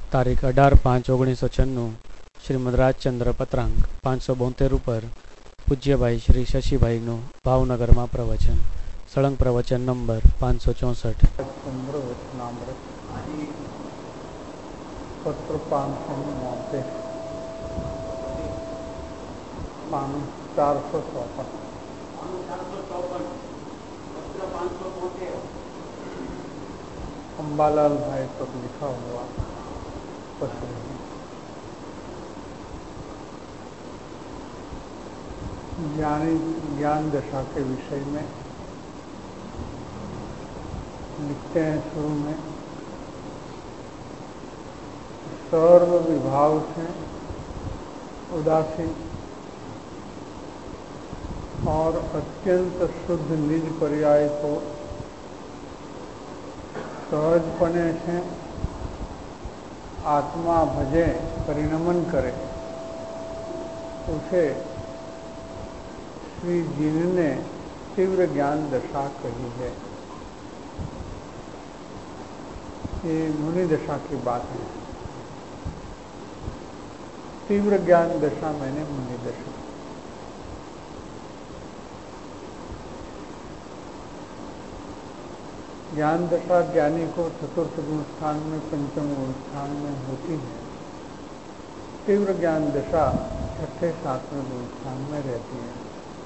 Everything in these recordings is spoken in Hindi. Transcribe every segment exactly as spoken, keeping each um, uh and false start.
તારીખ અઢાર પાંચ ઓગણીસો છન્નું શ્રીમદ રાજચંદ્ર પત્રાંક પાંચસો બોતેર ઉપર પૂજ્યભાઈ શ્રી શશીભાઈનું ભાવનગરમાં પ્રવચન. સળંગ પ્રવચન નંબર પાંચસો ચોસઠ. पत्र पाँच सौ नवासी चार सौ चौपन अम्बालाल भाई पर लिखा हुआ पत्र है. ज्ञानी ज्ञान दशा के विषय में लिखते हैं शुरू में, सर्व विभाव से उदासीन और अत्यंत शुद्ध निज पर्याय को सहजपने से आत्मा भजे परिणमन करे, उसे श्री जी ने तीव्र ज्ञान दशा कही है. ये मुनि दशा की बात है. तीव्र ज्ञान दशा मैंने मुनि दशा. ज्ञान दशा ज्ञानी को चतुर्थ गुण स्थान में पंचम गुण स्थान में होती है. तीव्र ज्ञान दशा छठे सातवें गुण स्थान में रहती है.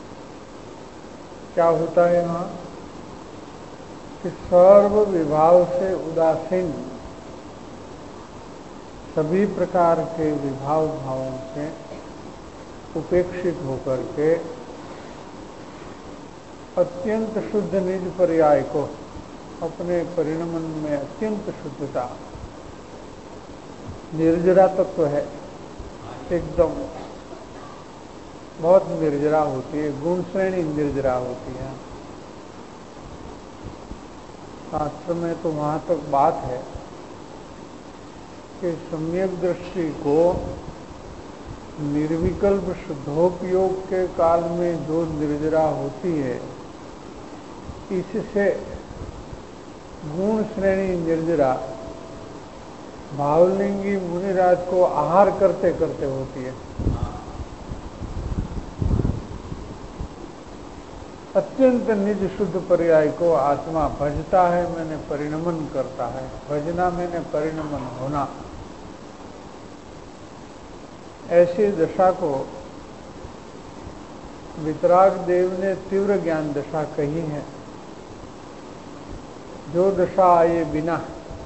क्या होता है यहाँ कि सर्व विभाव से उदासीन, सभी प्रकार के विभाव भावों से उपेक्षित होकर के अत्यंत शुद्ध निज पर्याय को, अपने परिणमन में अत्यंत शुद्धता, निर्जरा तत्व है, एकदम बहुत निर्जरा होती है, गुण श्रेणी निर्जरा होती है. शास्त्र में तो वहां तक बात है कि सम्यक दृष्टि को निर्विकल्प शुद्धोपयोग के काल में जो निर्जरा होती है, इससे गुण श्रेणी निर्जरा भावलिंगी मुनिराज को आहार करते करते होती है. अत्यंत निज शुद्ध पर्याय को आत्मा भजता है, मैंने परिणमन करता है. भजना मैंने परिणमन होना. ऐसी दशा को वितराग देव ने तीव्र ज्ञान दशा कही है. जो दशा आए बिना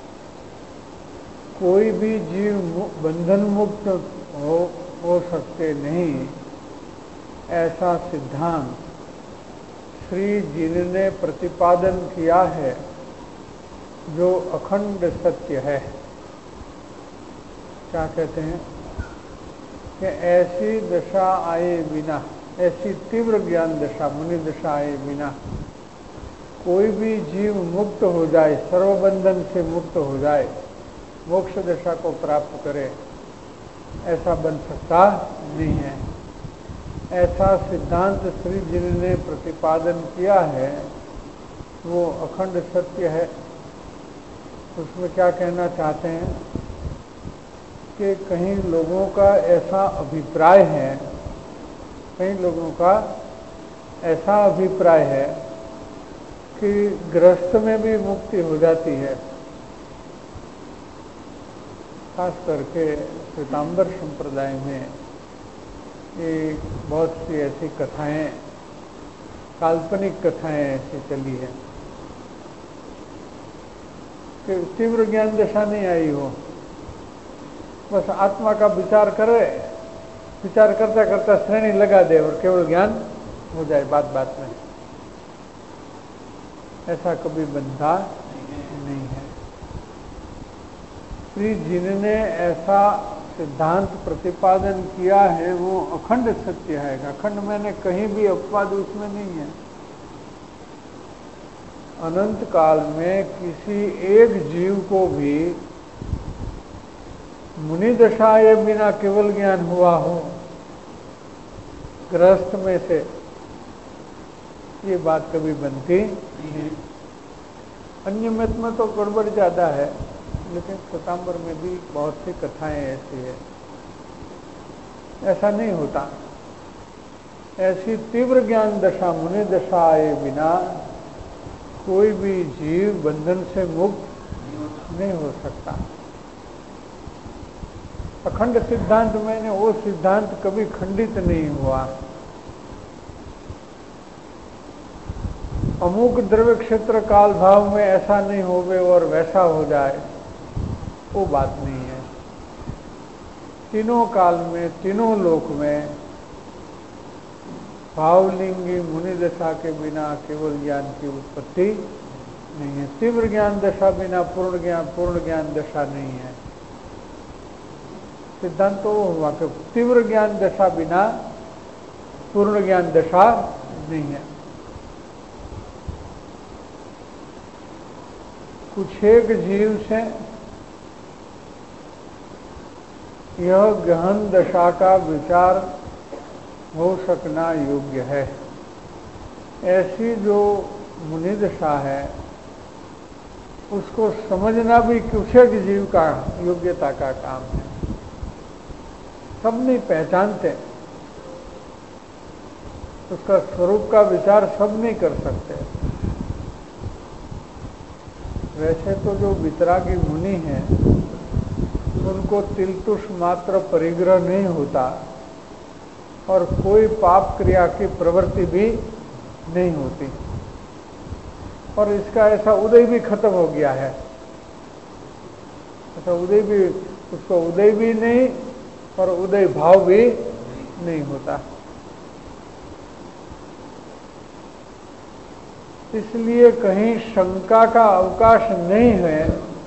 कोई भी जीव बंधन मुक्त हो, हो सकते नहीं, ऐसा सिद्धांत श्री जी ने प्रतिपादन किया है, जो अखंड सत्य है. क्या कहते हैं कि ऐसी दशा आए बिना, ऐसी तीव्र ज्ञान दशा मुनि दशा आए बिना कोई भी जीव मुक्त हो जाए, सर्वबंधन से मुक्त हो जाए, मोक्ष दशा को प्राप्त करे, ऐसा बन सकता नहीं है. ऐसा सिद्धांत श्री जी ने प्रतिपादन किया है, वो अखंड सत्य है. उसमें क्या कहना चाहते हैं कि कहीं लोगों का ऐसा अभिप्राय है, कई लोगों का ऐसा अभिप्राय है कि गृहस्थ में भी मुक्ति हो जाती है. खास करके श्वेतांबर संप्रदाय में ये बहुत सी ऐसी कथाएं, काल्पनिक कथाएं ऐसी चली है कि तीव्र ज्ञान दशा नहीं आई हो, बस आत्मा का विचार करे, विचार करता करता श्रेणी लगा दे और केवल ज्ञान हो जाए बात बात में. ऐसा कभी बनता नहीं है. श्री जी ने ऐसा सिद्धांत प्रतिपादन किया है, वो अखंड सत्य है. अखंड मैंने कहीं भी अपवाद उसमें नहीं है. अनंत काल में किसी एक जीव को भी मुनि दशाए बिना केवल ज्ञान हुआ हो, गृहस्थ में से, ये बात कभी बनती नहीं. अन्य मत में तो गड़बड़ ज्यादा है. लेकिन श्वेतांबर में भी बहुत सी कथाएं ऐसी है। ऐसा नहीं होता। ऐसी तीव्र ज्ञान दशा, मुनि दशा आए बिना कोई भी जीव बंधन से मुक्त नहीं हो सकता। अखंड सिद्धांत में वो सिद्धांत कभी खंडित नहीं हुआ। अमुक द्रव्य क्षेत्र काल भाव में ऐसा नहीं होवे और वैसा हो जाए, वो बात नहीं है। तीनों काल में, तीनों लोक में भावलिंगी मुनि दशा के बिना केवल ज्ञान की उत्पत्ति नहीं है। तीव्र ज्ञान दशा बिना पूर्ण ज्ञान पूर्ण ज्ञान दशा नहीं है। सिद्धांत तो हुआ कि तीव्र ज्ञान दशा बिना पूर्ण ज्ञान दशा नहीं है। कुछ एक जीव से यह गहन दशा का विचार हो सकना योग्य है। ऐसी जो मुनि दशा है उसको समझना भी कुछ एक जीव का योग्यता का काम है। सब नहीं पहचानते, उसका स्वरूप का विचार सब नहीं कर सकते। वैसे तो जो वितरागी मुनि हैं उनको तिलतुष मात्र परिग्रह नहीं होता और कोई पाप क्रिया की प्रवृत्ति भी नहीं होती, और इसका ऐसा उदय भी खत्म हो गया है। ऐसा उदय भी, उसको उदय भी नहीं और उदय भाव भी नहीं होता। इसलिए कहीं शंका का अवकाश नहीं है।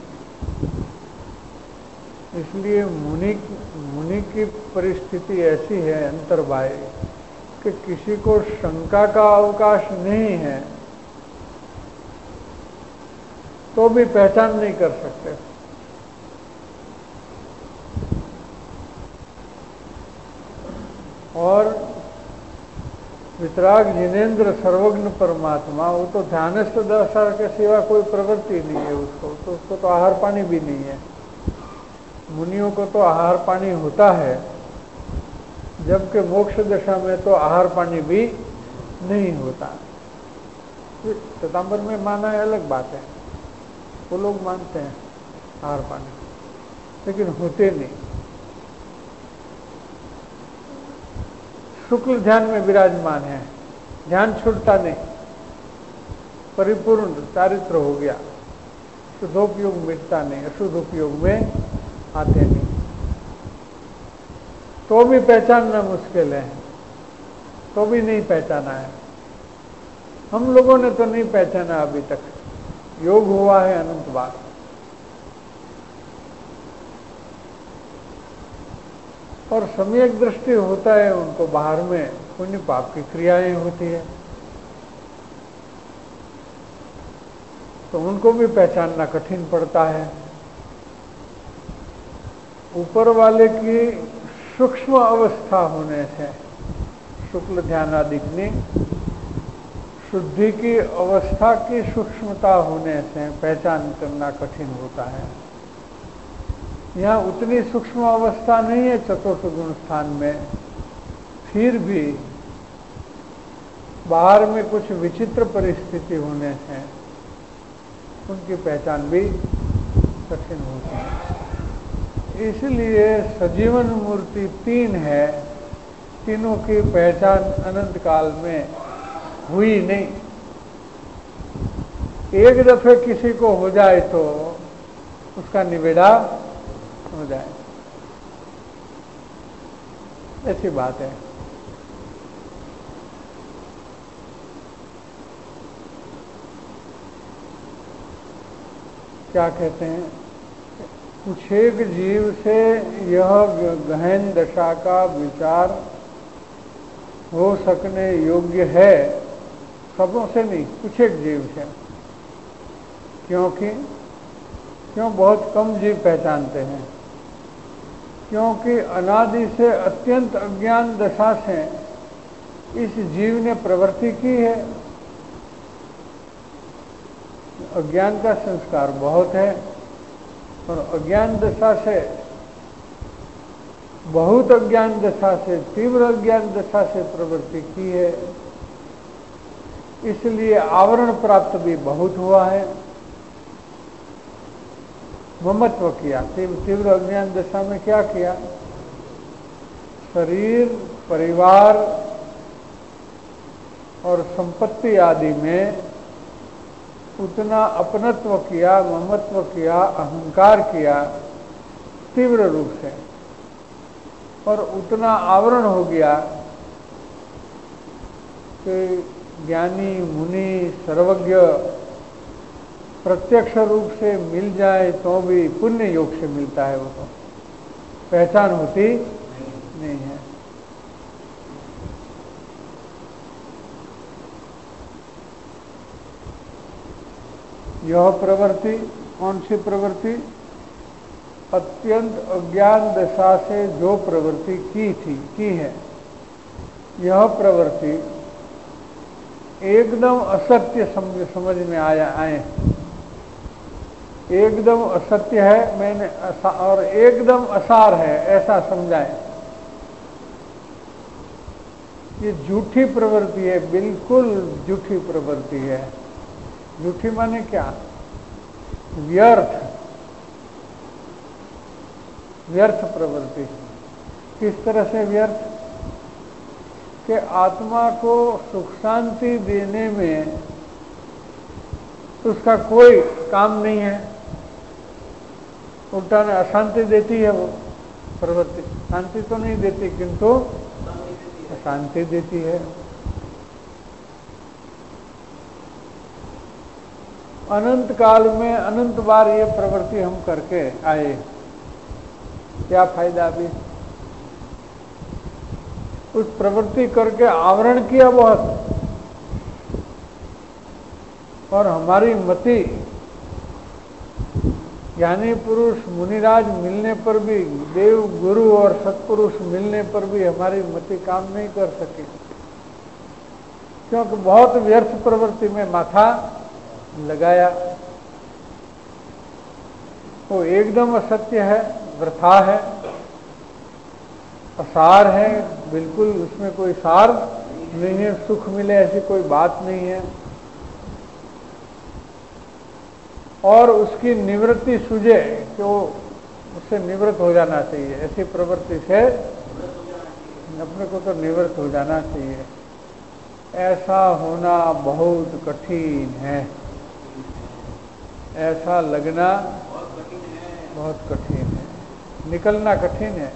इसलिए मुनि मुनि की परिस्थिति ऐसी है अंतर्बाह्य कि किसी को शंका का अवकाश नहीं है तो भी पहचान नहीं कर सकते। और वितराग जिनेन्द्र सर्वज्ञ परमात्मा, वो तो ध्यानस्थ दशा के सिवा कोई प्रवृत्ति नहीं है उसको, तो उसको तो आहार पानी भी नहीं है। मुनियों को तो आहार पानी होता है, जबकि मोक्ष दशा में तो आहार पानी भी नहीं होता। श्वेतांबर में माना है अलग बात है, वो लोग मानते हैं आहार पानी, लेकिन होते नहीं। शुक्ल ध्यान में विराजमान है, ध्यान छूटता नहीं, परिपूर्ण चारित्र हो गया, शुद्धोपयोग मिटता नहीं, अशुद्ध उपयोग में आते नहीं, तो भी पहचानना मुश्किल है, तो भी नहीं पहचाना है। हम लोगों ने तो नहीं पहचाना अभी तक। योग हुआ है अनंत बार। और सम्यक दृष्टि होता है उनको, बाहर में पुण्य पाप की क्रियाएं होती है, तो उनको भी पहचानना कठिन पड़ता है। ऊपर वाले की सूक्ष्म अवस्था होने से, शुक्ल ध्यान आदिग्नि शुद्धि की अवस्था की सूक्ष्मता होने से पहचान करना कठिन होता है। यहाँ उतनी सूक्ष्म अवस्था नहीं है चतुर्थ गुण स्थान में, फिर भी बाहर में कुछ विचित्र परिस्थिति होने से उनकी पहचान भी कठिन होती है। इसलिए सजीवन मूर्ति तीन है, तीनों की पहचान अनंत काल में हुई नहीं। एक दफे किसी को हो जाए तो उसका निवेड़ा हो जाए, ऐसी बात है। क्या कहते हैं, कुछ एक जीव से यह गहन दशा का विचार हो सकने योग्य है, सबों से नहीं, कुछ एक जीव से। क्योंकि क्यों बहुत कम जीव पहचानते हैं, क्योंकि अनादि से अत्यंत अज्ञान दशा से इस जीव ने प्रवृत्ति की है। अज्ञान का संस्कार बहुत है और अज्ञान दशा से, बहुत अज्ञान दशा से, तीव्र अज्ञान दशा से प्रवृत्ति की है, इसलिए आवरण प्राप्त भी बहुत हुआ है, ममत्व किया। तीव्र अज्ञान दशा में क्या किया? शरीर, परिवार और संपत्ति आदि में उतना अपनत्व किया, ममत्व किया, अहंकार किया तीव्र रूप से, और उतना आवरण हो गया कि ज्ञानी, मुनि, सर्वज्ञ प्रत्यक्ष रूप से मिल जाए तो भी पुण्य योग से मिलता है, वो तो पहचान होती नहीं है। यह प्रवृत्ति, कौन सी प्रवृत्ति? अत्यंत अज्ञान दशा से जो प्रवृत्ति की थी, की है, यह प्रवृत्ति एकदम असत्य समझ, समझ में आया आए, एकदम असत्य है मैंने और एकदम असार है ऐसा समझाए। ये झूठी प्रवृत्ति है, बिल्कुल झूठी प्रवृत्ति है। झूठी माने क्या? व्यर्थ, व्यर्थ प्रवृत्ति। किस तरह से व्यर्थ? कि आत्मा को सुख शांति देने में उसका कोई काम नहीं है, उल्टा अशांति देती है वो प्रवृत्ति। शांति तो नहीं देती किंतु अशांति देती है। अनंत काल में अनंत बार ये प्रवृत्ति हम करके आए, क्या फायदा अभी? उस प्रवृत्ति करके आवरण किया बहुत, और हमारी मति ज्ञानी पुरुष मुनिराज मिलने पर भी, देव गुरु और सत्पुरुष मिलने पर भी हमारी मति काम नहीं कर सकी, क्योंकि बहुत व्यर्थ प्रवृत्ति में माथा लगाया। वो एकदम असत्य है, वृथा है, असार है, बिल्कुल उसमें कोई सार नहीं है, सुख मिले ऐसी कोई बात नहीं है, और उसकी निवृत्ति सूझे कि वो उससे निवृत्त हो जाना चाहिए, ऐसी प्रवृत्ति से अपने को तो निवृत्त हो जाना चाहिए। ऐसा होना बहुत कठिन है, ऐसा लगना बहुत कठिन है, निकलना कठिन है।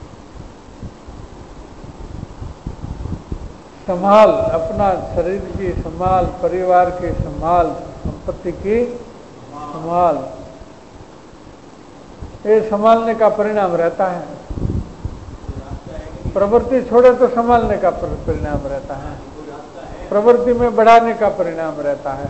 संभाल, अपना शरीर की संभाल, परिवार की संभाल, संपत्ति की संभाल, ये संभालने का परिणाम रहता है। प्रवृत्ति छोड़े तो संभालने का परिणाम रहता है, प्रवृत्ति में बढ़ाने का परिणाम रहता है।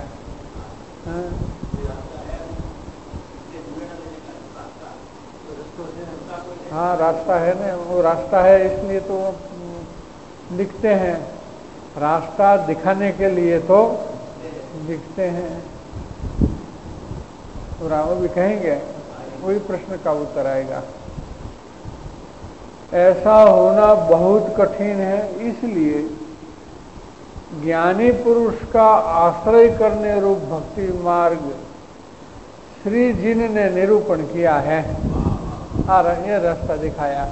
हाँ, रास्ता है ना, वो रास्ता है, इसलिए तो लिखते हैं, रास्ता दिखाने के लिए तो लिखते हैं। तो राम भी कहेंगे, वही प्रश्न का उत्तर आएगा। ऐसा होना बहुत कठिन है, इसलिए ज्ञानी पुरुष का आश्रय करने रूप भक्ति मार्ग श्री जी ने निरूपण किया है, और ये रास्ता दिखाया।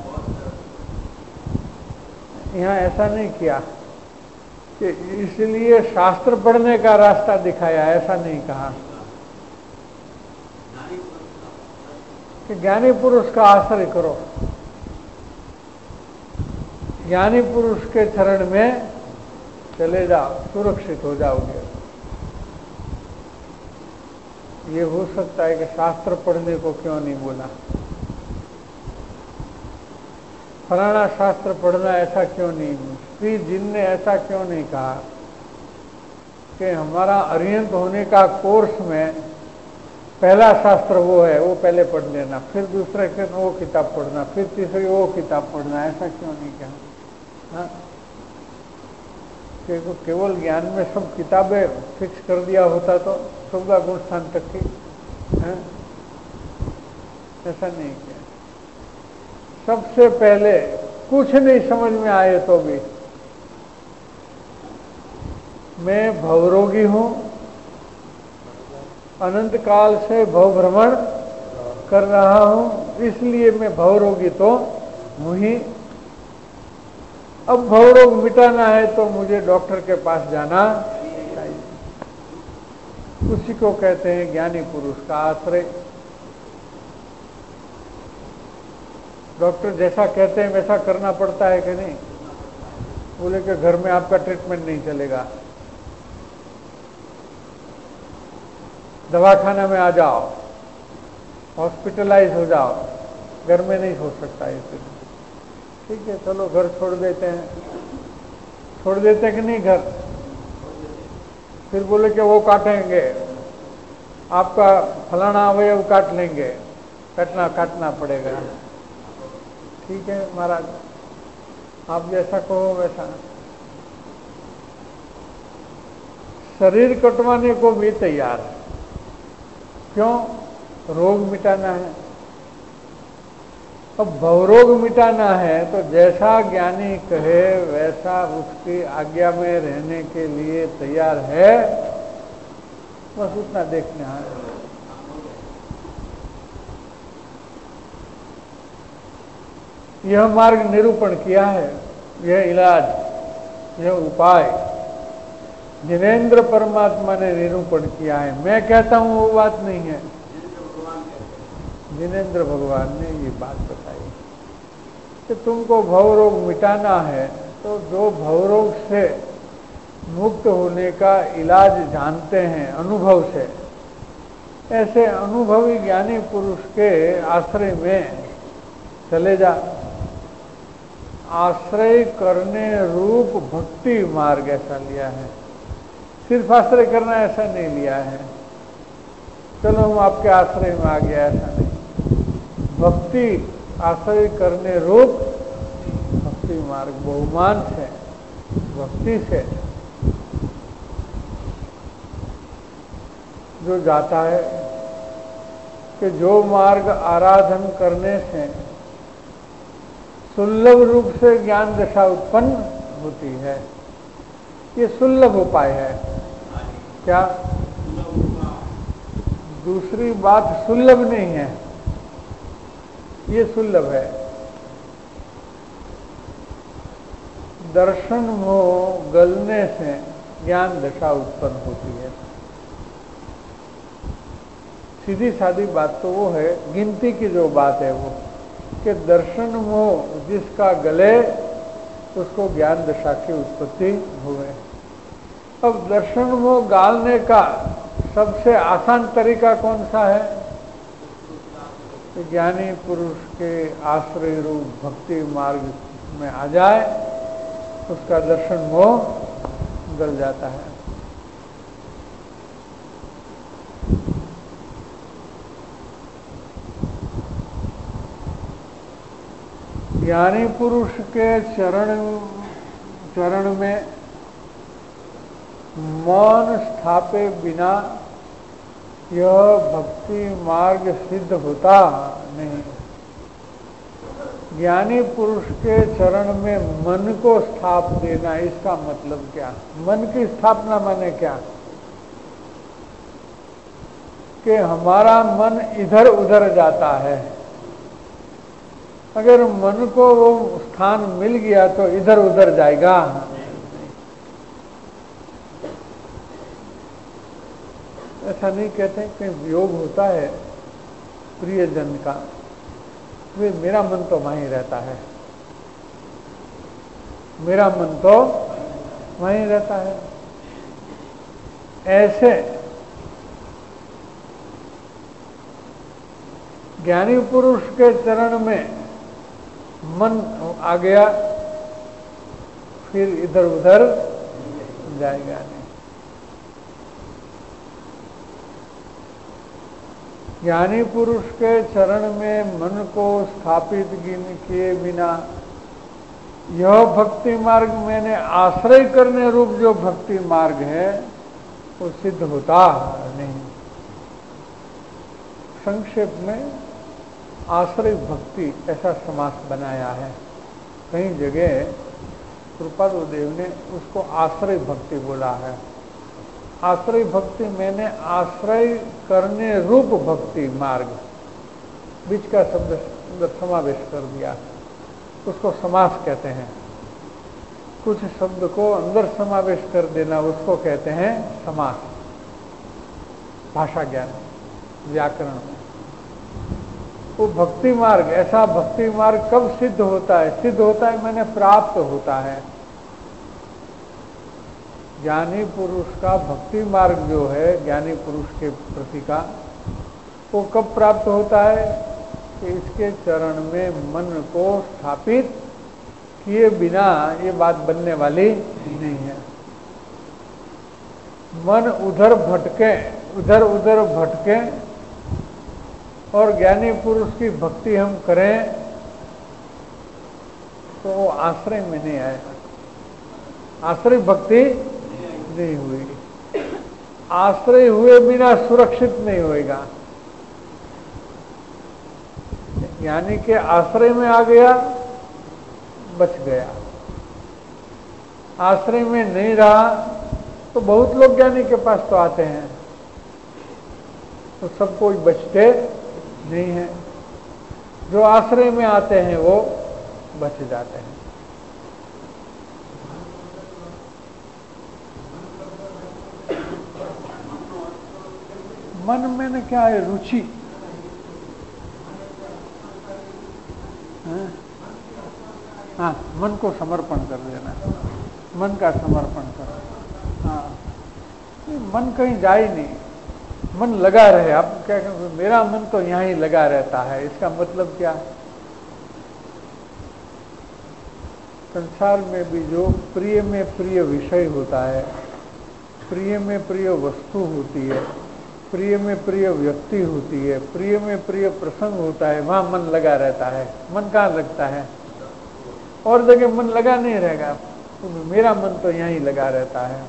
यहाँ ऐसा नहीं किया कि इसलिए शास्त्र पढ़ने का रास्ता दिखाया, ऐसा नहीं कहा कि ज्ञानी पुरुष का आश्रय करो, ज्ञानी पुरुष के चरण में चले जाओ, सुरक्षित हो जाओगे। ये हो सकता है कि शास्त्र पढ़ने को क्यों नहीं बोला, फलाना शास्त्र पढ़ना ऐसा क्यों नहीं, श्री जिन ने ऐसा क्यों नहीं कहा कि हमारा अर्यंत होने का कोर्स में पहला शास्त्र वो है, वो पहले पढ़ लेना, फिर दूसरे के वो किताब पढ़ना, फिर तीसरी वो किताब पढ़ना, ऐसा क्यों नहीं कहा? हाँ, केवल ज्ञान में सब किताबें फिक्स कर दिया होता तो सबका गुण स्थान तक की। ऐसा नहीं किया। सबसे पहले कुछ नहीं समझ में आए तो भी मैं भवरोगी हूं, अनंत काल से भव भ्रमण कर रहा हूं, इसलिए मैं भवरोगी तो हूं ही। अब भवरोग मिटाना है तो मुझे डॉक्टर के पास जाना चाहिए। उसी को कहते हैं ज्ञानी पुरुष का आश्रय। डॉक्टर जैसा कहते हैं वैसा करना पड़ता है कि नहीं? बोले कि घर में आपका ट्रीटमेंट नहीं चलेगा, दवाखाना में आ जाओ, हॉस्पिटलाइज हो जाओ, घर में नहीं हो सकता इसे। ठीक है, चलो घर छोड़ देते हैं। छोड़ देते हैं कि नहीं घर? फिर बोले कि वो काटेंगे, आपका फलाना अवयव काट लेंगे, काटना काटना पड़ेगा। ठीक है महाराज, आप जैसा कहो वैसा। शरीर कटवाने को भी तैयार है। क्यों? रोग मिटाना है। अब भवरोग मिटाना है तो जैसा ज्ञानी कहे वैसा उसकी आज्ञा में रहने के लिए तैयार है, बस उतना देखना है। यह मार्ग निरूपण किया है, यह इलाज, यह उपाय जिनेंद्र परमात्मा ने निरूपण किया है। मैं कहता हूं वो बात नहीं है, जिनेंद्र भगवान ने ये बात बताई कि तुमको भवरोग मिटाना है तो जो भवरोग से मुक्त होने का इलाज जानते हैं अनुभव से, ऐसे अनुभवी ज्ञानी पुरुष के आश्रय में चले जा। आश्रय करने रूप भक्ति मार्ग ऐसा लिया है, सिर्फ आश्रय करना ऐसा नहीं लिया है। चलो हम आपके आश्रय में आ गया, ऐसा नहीं। भक्ति आश्रय करने रूप भक्ति मार्ग, बहुमान से, भक्ति से जो जाता है कि जो मार्ग आराधन करने से सुलभ रूप से ज्ञान दशा उत्पन्न होती है, ये सुलभ उपाय है। क्या? दूसरी बात सुलभ नहीं है, ये सुलभ है। दर्शन मोह गलने से ज्ञान दशा उत्पन्न होती है। सीधी सादी बात तो वो है, गिनती की जो बात है वो कि दर्शन मोह जिसका गले उसको ज्ञान दशा की उत्पत्ति हुए। अब दर्शन मोह गालने का सबसे आसान तरीका कौन सा है? ज्ञानी पुरुष के आश्रय रूप भक्ति मार्ग में आ जाए, उसका दर्शन मोह गल जाता है। ज्ञानी पुरुष के चरण चरण में मौन स्थापे बिना यह भक्ति मार्ग सिद्ध होता नहीं। ज्ञानी पुरुष के चरण में मन को स्थाप देना, इसका मतलब क्या? मन की स्थापना माने क्या? कि हमारा मन इधर उधर जाता है, अगर मन को वो स्थान मिल गया तो इधर उधर जाएगा। ऐसा नहीं कहते कि योग होता है प्रियजन का, वे मेरा मन तो वहीं रहता है, मेरा मन तो वहीं रहता है। ऐसे ज्ञानी पुरुष के चरण में मन आ गया, फिर इधर उधर जाएगा नहीं। ज्ञानी पुरुष के चरण में मन को स्थापित किए बिना यह भक्ति मार्ग, मैंने आश्रय करने रूप जो भक्ति मार्ग है वो सिद्ध होता नहीं। संक्षेप में आश्रय भक्ति ऐसा समास बनाया है। कई जगह कृपालु देव ने उसको आश्रय भक्ति बोला है। आश्रय भक्ति मैंने आश्रय करने रूप भक्ति मार्ग, बीच का शब्द अंदर समावेश कर दिया, उसको समास कहते हैं। कुछ शब्द को अंदर समावेश कर देना उसको कहते हैं समास, भाषा ज्ञान व्याकरण में। वो भक्ति मार्ग, ऐसा भक्ति मार्ग कब सिद्ध होता है? सिद्ध होता है मैंने प्राप्त होता है। ज्ञानी पुरुष का भक्ति मार्ग जो है, ज्ञानी पुरुष के प्रति का, वो कब प्राप्त होता है कि इसके चरण में मन को स्थापित किए बिना ये बात बनने वाली नहीं है। मन उधर भटके, उधर उधर भटके और ज्ञानी पुरुष की भक्ति हम करें तो वो आश्रय में नहीं आएगा। आश्रय भक्ति नहीं हुई, आश्रय हुए बिना सुरक्षित नहीं होएगा। यानी कि आश्रय में आ गया, बच गया। आश्रय में नहीं रहा तो बहुत लोग ज्ञानी के पास तो आते हैं, तो सब कोई बचते नहीं है। जो आश्रय में आते हैं वो बच जाते हैं। मन में क्या है? रुचि। हाँ, हाँ, मन को समर्पण कर देना, मन का समर्पण कर। हाँ, मन कहीं जाए नहीं, मन लगा रहे। आप क्या कहते, मेरा मन तो यहां ही लगा रहता है, इसका मतलब क्या? संसार में भी जो प्रिय में प्रिय विषय होता है, प्रिय में प्रिय वस्तु होती है, प्रिय में प्रिय व्यक्ति होती है, प्रिय में प्रिय प्रसंग होता है, वहां मन लगा रहता है। मन कहाँ लगता है? और जगह मन लगा नहीं रहेगा। तो मेरा मन तो यहीं लगा रहता है।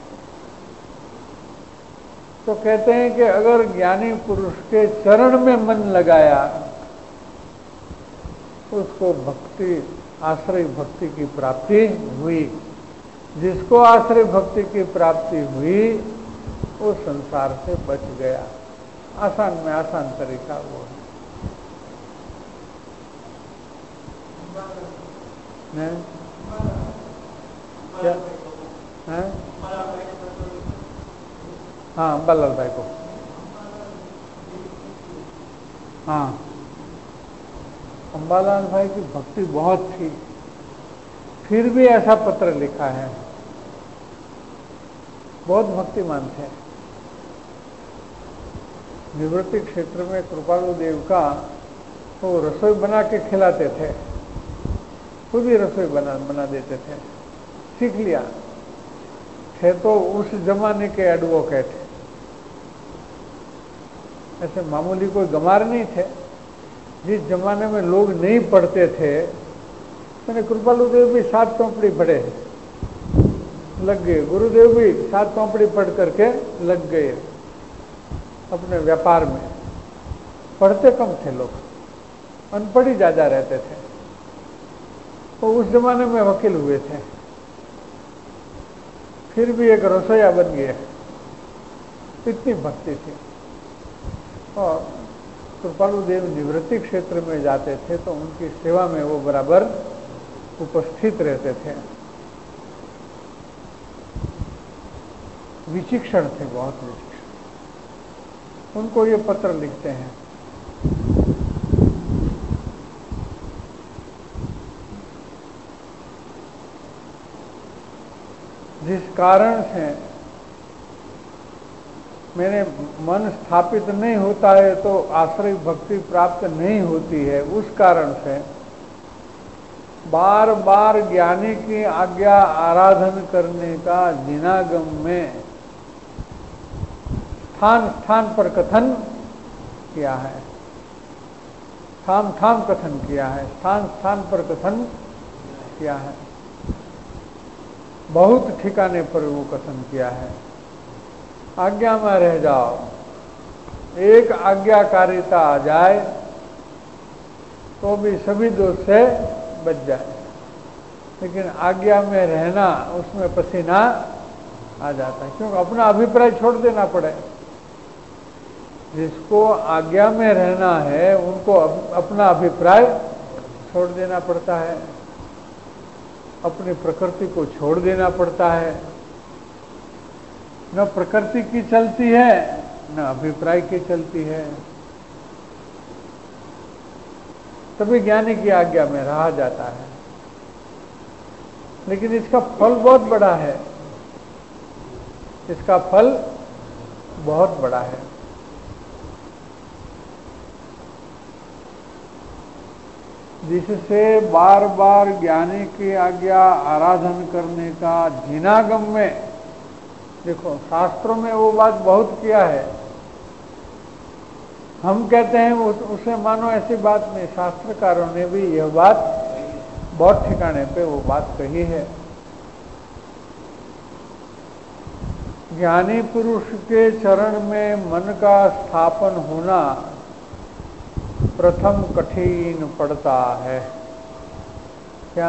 तो कहते हैं कि अगर ज्ञानी पुरुष के चरण में मन लगाया, उसको भक्ति, आश्रय भक्ति की प्राप्ति हुई। जिसको आश्रय भक्ति की प्राप्ति हुई वो संसार से बच गया। आसान में आसान तरीका वो है। क्या है? हाँ, अंबालाल भाई को। हाँ, अंबालाल भाई की भक्ति बहुत थी, फिर भी ऐसा पत्र लिखा है। बहुत भक्तिमान थे। निवृत्ति क्षेत्र में कृपालु देव का वो रसोई बना के खिलाते थे, खुद ही रसोई बना बना देते थे। सीख लिया। थे तो उस जमाने के एडवोकेट, ऐसे मामूली कोई गमार नहीं थे। जिस जमाने में लोग नहीं पढ़ते थे, मैंने कृपालु देव भी सात चौपड़ी पढ़े, लग गए। गुरुदेव भी सात चौपड़ी पढ़ करके लग गए अपने व्यापार में। पढ़ते कम थे लोग, अनपढ़ ही ज्यादा रहते थे। वो उस जमाने में वकील हुए थे, फिर भी एक रसोईया बन गए। इतनी भक्ति थी। और कृपालु देव निवृत्ति क्षेत्र में जाते थे तो उनकी सेवा में वो बराबर उपस्थित रहते थे। विचक्षण थे, बहुत विचक्षण। उनको ये पत्र लिखते हैं। जिस कारण से मेरे मन स्थापित नहीं होता है तो आश्रय भक्ति प्राप्त नहीं होती है, उस कारण से बार बार ज्ञानी की आज्ञा आराधन करने का जिनागम में स्थान स्थान पर कथन किया है। ठाम ठाम कथन किया है, स्थान स्थान पर कथन किया है। बहुत ठिकाने पर वो कथन किया है। आज्ञा में रह जाओ, एक आज्ञाकारिता आ जाए तो भी सभी दोष से बच जाए, लेकिन आज्ञा में रहना उसमें पसीना आ जाता है, क्योंकि अपना अभिप्राय छोड़ देना पड़े। जिसको आज्ञा में रहना है उनको अपना अभिप्राय छोड़ देना पड़ता है, अपनी प्रकृति को छोड़ देना पड़ता है। न प्रकृति की चलती है न अभिप्राय की चलती है, तभी ज्ञानी की आज्ञा में रहा जाता है। लेकिन इसका फल बहुत बड़ा है, इसका फल बहुत बड़ा है। जिससे बार बार ज्ञानी की आज्ञा आराधन करने का जिनागम में, देखो शास्त्रों में वो बात बहुत किया है, हम कहते हैं उस, उसे मानो ऐसी बात नहीं, शास्त्रकारों ने भी यह बात बहुत ठिकाने पे वो बात कही है। ज्ञानी पुरुष के चरण में मन का स्थापन होना प्रथम कठिन पड़ता है। क्या?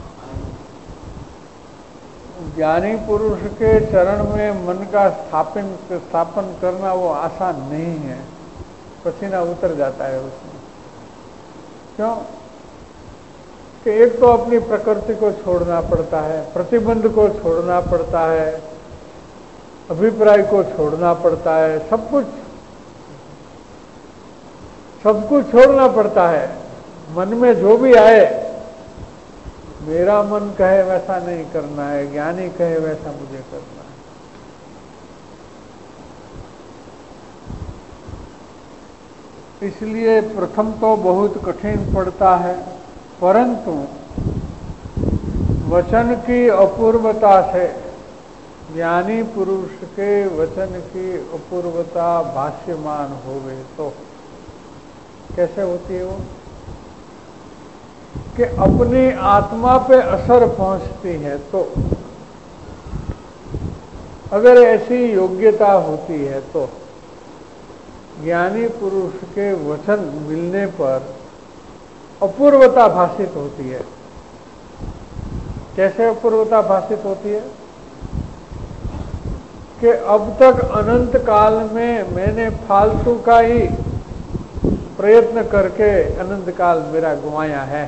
ज्ञानी पुरुष के चरण में मन का स्थापन स्थापन करना वो आसान नहीं है, पसीना उतर जाता है उसमें। क्यों? कि एक तो अपनी प्रकृति को छोड़ना पड़ता है, प्रतिबंध को छोड़ना पड़ता है, अभिप्राय को छोड़ना पड़ता है, सब कुछ सब कुछ छोड़ना पड़ता है। मन में जो भी आए, मेरा मन कहे वैसा नहीं करना है, ज्ञानी कहे वैसा मुझे करना है। इसलिए प्रथम तो बहुत कठिन पड़ता है, परंतु वचन की अपूर्वता से, ज्ञानी पुरुष के वचन की अपूर्वता भाष्यमान होवे तो कैसे होती है वो? कि अपनी आत्मा पे असर पहुंचती है। तो अगर ऐसी योग्यता होती है तो ज्ञानी पुरुष के वचन मिलने पर अपूर्वता भाषित होती है। कैसे अपूर्वता भाषित होती है? कि अब तक अनंत काल में मैंने फालतू का ही प्रयत्न करके अनंत काल मेरा गंवाया है,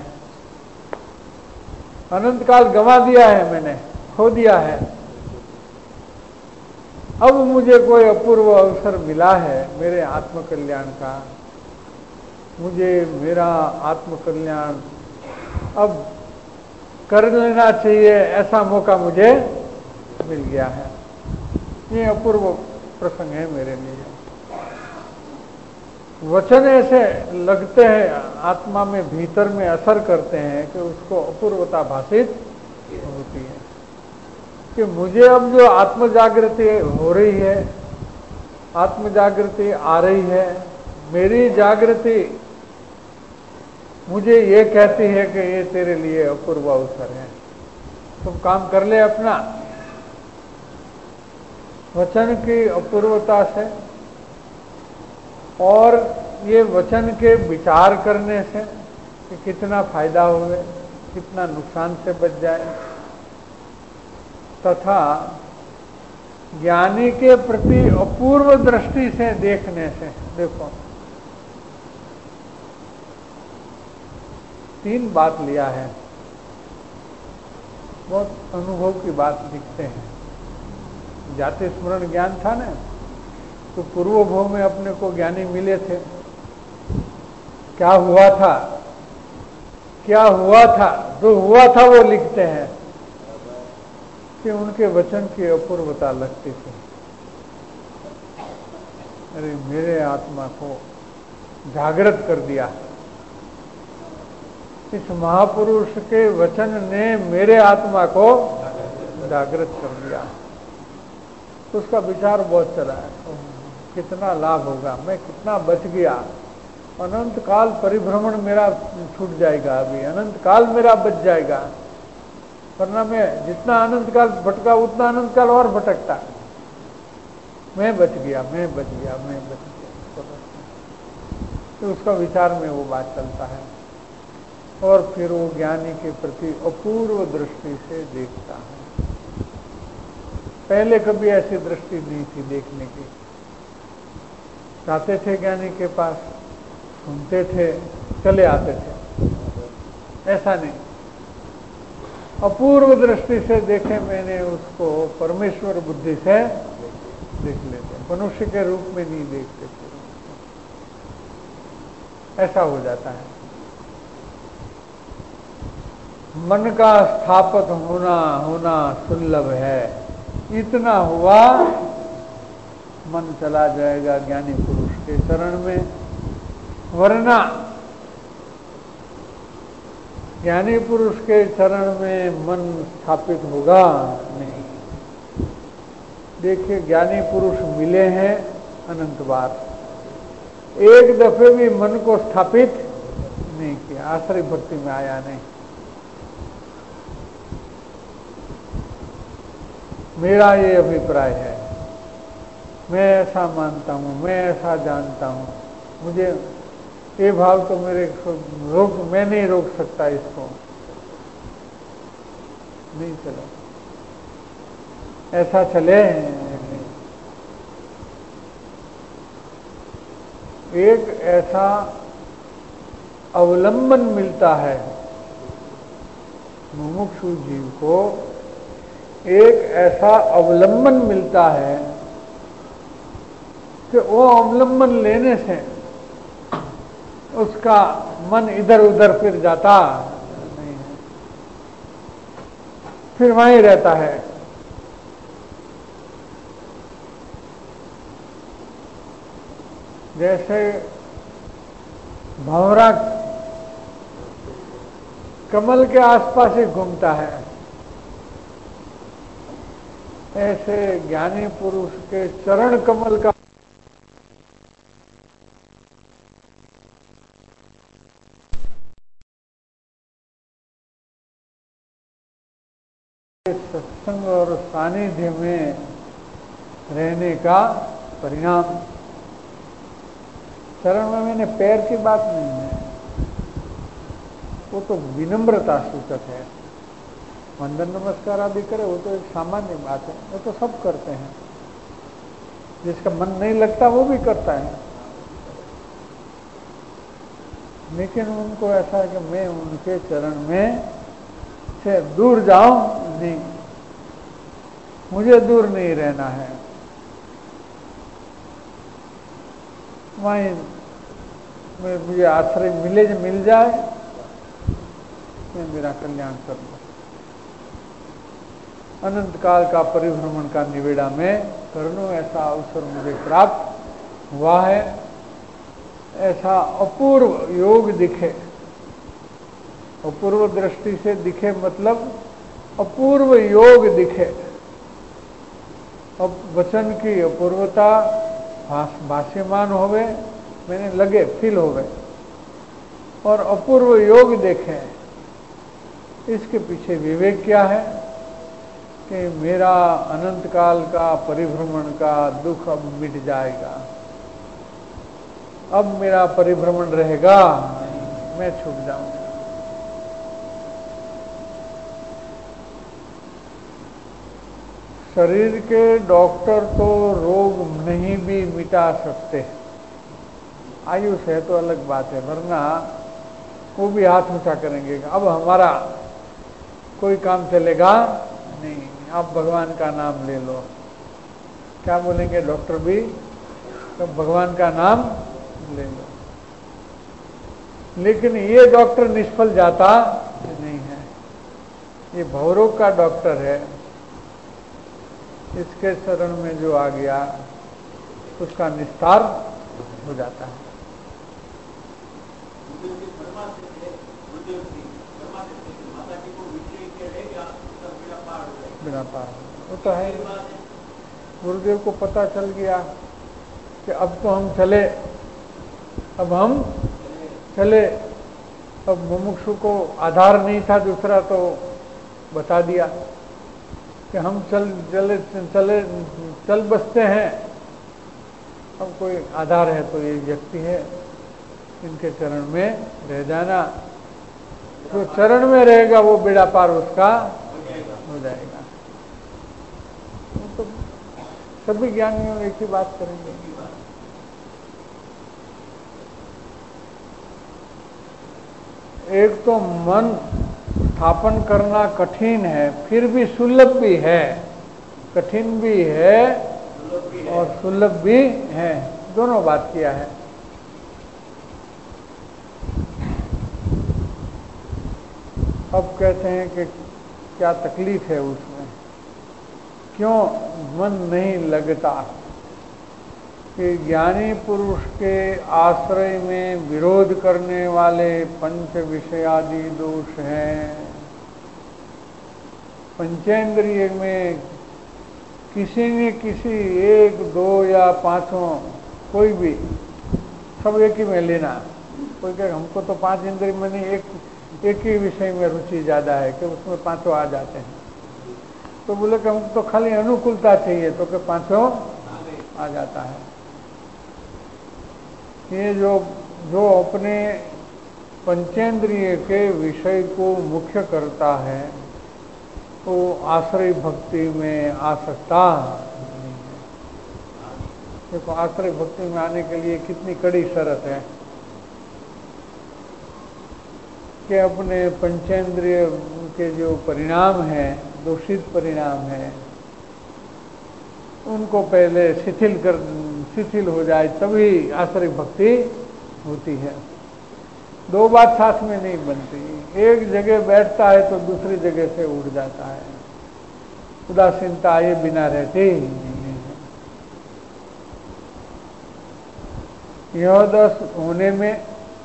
अनंत काल गंवा दिया है, मैंने खो दिया है। अब मुझे कोई अपूर्व अवसर मिला है मेरे आत्मकल्याण का, मुझे मेरा आत्मकल्याण अब कर लेना चाहिए, ऐसा मौका मुझे मिल गया है। ये अपूर्व प्रसंग है मेरे लिए। वचन ऐसे लगते हैं, आत्मा में भीतर में असर करते हैं कि उसको अपूर्वता भाषित होती है कि मुझे अब जो आत्म जागृति हो रही है, आत्म जागृति आ रही है, मेरी जागृति मुझे ये कहती है कि ये तेरे लिए अपूर्व अवसर है, तुम काम कर ले अपना। वचन की अपूर्वता से और ये वचन के विचार करने से कि कितना फायदा होवे, कितना नुकसान से बच जाए, तथा ज्ञानी के प्रति अपूर्व दृष्टि से देखने से, देखो तीन बात लिया है, बहुत अनुभव की बात लिखते हैं। जाति स्मरण ज्ञान था ना, तो पूर्व भव में अपने को ज्ञानी मिले थे, क्या हुआ था, क्या हुआ था, जो हुआ था वो लिखते हैं कि उनके वचन की अपूर्वता लगती थी। अरे मेरे आत्मा को जागृत कर दिया, इस महापुरुष के वचन ने मेरे आत्मा को जागृत कर दिया। तो उसका विचार बहुत चला है, कितना लाभ होगा, मैं कितना बच गया, अनंत काल परिभ्रमण मेरा छूट जाएगा, अभी अनंत काल मेरा बच जाएगा, वरना मैं जितना अनंत काल भटका उतना अनंत काल और भटकता। मैं बच गया, मैं बच गया, मैं बच गया। तो उसका विचार में वो बात चलता है। और फिर वो ज्ञानी के प्रति अपूर्व दृष्टि से देखता है। पहले कभी ऐसी दृष्टि नहीं थी देखने की। जाते थे ज्ञानी के पास, सुनते थे, चले आते थे, ऐसा नहीं। अपूर्व दृष्टि से देखे मैंने उसको, परमेश्वर बुद्धि से देख लेते, मनुष्य के रूप में नहीं देखते थे, ऐसा हो जाता है। मन का स्थापित होना होना सुलभ है, इतना हुआ मन चला जाएगा ज्ञानी पुरुष के चरण में, वरना ज्ञानी पुरुष के चरण में मन स्थापित होगा नहीं। देखिए, ज्ञानी पुरुष मिले हैं अनंत बार, एक दफे भी मन को स्थापित नहीं किया, आश्रय भक्ति में आया नहीं। मेरा ये अभिप्राय है, मैं ऐसा मानता हूं, मैं ऐसा जानता हूं, मुझे ये भाव तो मेरे रोक, मैं नहीं रोक सकता, इसको नहीं चला, ऐसा चले नहीं। एक ऐसा अवलंबन मिलता है मुमुक्षु जीव को, एक ऐसा अवलंबन मिलता है कि वो अवलंबन लेने से उसका मन इधर उधर फिर जाता नहीं है, फिर वहीं रहता है। जैसे भंवरा कमल के आसपास ही घूमता है, ऐसे ज्ञानी पुरुष के चरण कमल का सत्संग और सानिध्य में रहने का परिणाम। चरण में मैंने पैर की बात नहीं है, वो तो विनम्रता सूचक है। वंदन नमस्कार आदि करे वो तो एक सामान्य बात है, वो तो सब करते हैं, जिसका मन नहीं लगता वो भी करता है। लेकिन उनको ऐसा है कि मैं उनके चरण में से दूर जाऊं नहीं, मुझे दूर नहीं रहना है, वहीं मुझे आश्रय मिले मिल जाए, मैं मेरा कल्याण कर लूं। अनंत काल का परिभ्रमण का निवेड़ा मैं कर लूं, ऐसा अवसर मुझे प्राप्त हुआ है। ऐसा अपूर्व योग दिखे, अपूर्व दृष्टि से दिखे मतलब अपूर्व योग दिखे। अब वचन की अपूर्वता भाष्यमान होवे, मैंने लगे फील होवे, और अपूर्व योग देखे। इसके पीछे विवेक क्या है कि मेरा अनंत काल का परिभ्रमण का दुख अब मिट जाएगा, अब मेरा परिभ्रमण रहेगा, मैं छूट जाऊंगा। शरीर के डॉक्टर तो रोग नहीं भी मिटा सकते, आयुष है तो अलग बात है, वरना वो भी हाथ ऊंचा करेंगे, अब हमारा कोई काम चलेगा नहीं, आप भगवान का नाम ले लो। क्या बोलेंगे डॉक्टर भी, तो भगवान का नाम ले लो। लेकिन ये डॉक्टर निष्फल जाता नहीं है, ये भवरोग का डॉक्टर है, इसके शरण में जो आ गया उसका निस्तार हो जाता है। बिना पार वो तो है। गुरुदेव को पता चल गया कि अब तो हम चले, अब हम चले। अब मुमुक्षु को आधार नहीं था दूसरा, तो बता दिया कि हम चल चले चले चल बसते हैं, अब कोई आधार है तो ये व्यक्ति है, इनके चरण में रह जाना। जो चरण में रहेगा वो बेड़ा पार उसका हो जाएगा। तो सभी ज्ञानियों एक ही बात करेंगे। एक तो मन स्थापन करना कठिन है, फिर भी सुलभ भी है, कठिन भी है और सुलभ भी है, दोनों बात किया है। अब कहते हैं कि क्या तकलीफ है उसमें, क्यों मन नहीं लगता, कि ज्ञानी पुरुष के आश्रय में विरोध करने वाले पंच विषयादि दोष हैं। पंचेंद्रिय में किसी न किसी एक, दो या पांचों, कोई भी, सब एक ही में लेना। कोई कहे हमको तो पांच इंद्रिय में नहीं, एक एक ही विषय में रुचि ज्यादा है कि उसमें पांचों आ जाते हैं। तो बोले कि हमको तो खाली अनुकूलता चाहिए, तो कि पांचों आ जाता है। ये जो जो अपने पंचेंद्रिय के विषय को मुख्य करता है तो आश्रय भक्ति में आ सकता नहीं है। देखो आश्रय भक्ति में आने के लिए कितनी कड़ी शर्त है कि अपने पंचेंद्रिय के जो परिणाम हैं, दूषित परिणाम हैं, उनको पहले शिथिल कर शिथिल हो जाए, तभी आश्रय भक्ति होती है। दो बात साथ में नहीं बनती। एक जगह बैठता है तो दूसरी जगह से उड़ जाता है। उदासीनता आए बिना रहती ही नहीं है। यह दस होने में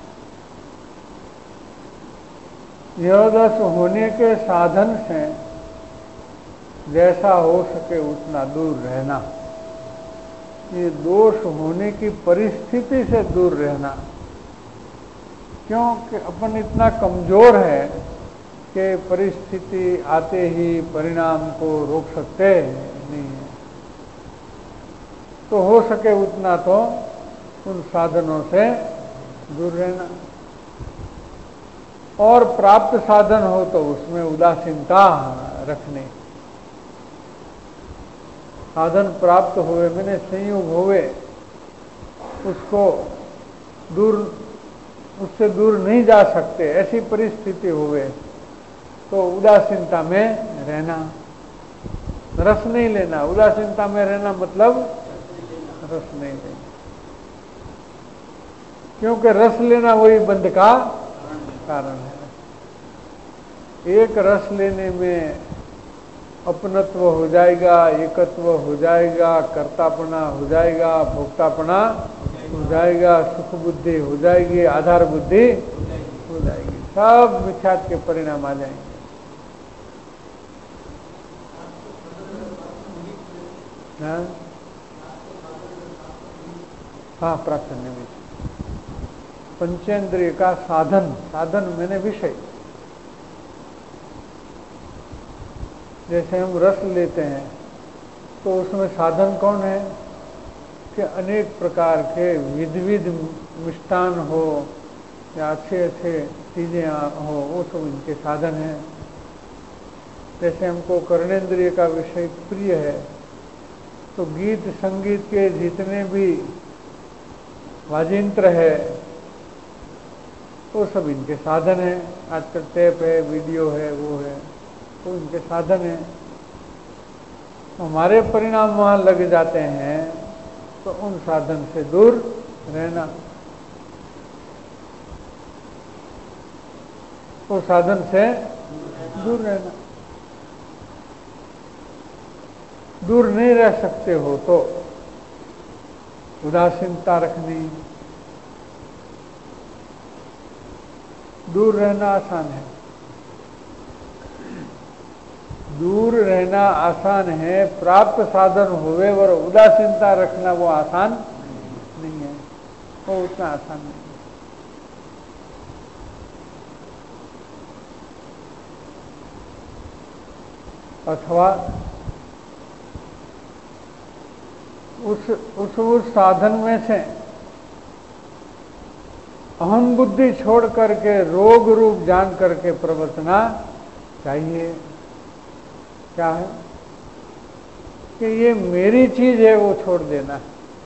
यह दस होने के साधन से जैसा हो सके उतना दूर रहना, ये दोष होने की परिस्थिति से दूर रहना। क्योंकि अपन इतना कमजोर है कि परिस्थिति आते ही परिणाम को रोक सकते नहीं है। तो हो सके उतना तो उन साधनों से दूर रहना, और प्राप्त साधन हो तो उसमें उदासीनता रखने। साधन प्राप्त हुए मैंने संयोग हुए, उसको दूर उससे दूर नहीं जा सकते, ऐसी परिस्थिति हुए तो उदासीनता में रहना, रस नहीं लेना। उदासीनता में रहना मतलब रस नहीं लेना, क्योंकि रस लेना वही बंध का कारण है। एक रस लेने में अपनत्व हो जाएगा, एकत्व हो जाएगा, कर्तापना हो जाएगा, भोक्तापना हो जाएगा, सुख बुद्धि हो जाएगी, आधार बुद्धि हो जाएगी, सब मिथ्यात्व के परिणाम आ जाएंगे। हाँ हाँ प्राप्त करने में पंचेंद्रिय का साधन, साधन मैंने विषय। जैसे हम रस लेते हैं तो उसमें साधन कौन है कि अनेक प्रकार के विध विध मिष्टान हो या अच्छे अच्छे चीजें हो, वो सब इनके साधन हैं। जैसे हमको कर्णेंद्रिय का विषय प्रिय है तो गीत संगीत के जितने भी वाजिंत्र है वो सब इनके साधन है। आजकल टेप है, वीडियो है, वो है, तो इनके साधन है। हमारे परिणाम वहां लग जाते हैं तो उन साधन से दूर रहना, वो साधन से दूर रहना। दूर नहीं रह सकते हो तो उदासीनता रखनी। दूर रहना आसान है, दूर रहना आसान है, प्राप्त साधन हुए और उदासीनता रखना वो आसान नहीं है, वो उतना आसान नहीं है। अथवा उस उस उस साधन में से अहम बुद्धि छोड़ करके रोग रूप जान करके प्रवर्तना चाहिए। क्या है कि ये मेरी चीज है, वो छोड़ देना।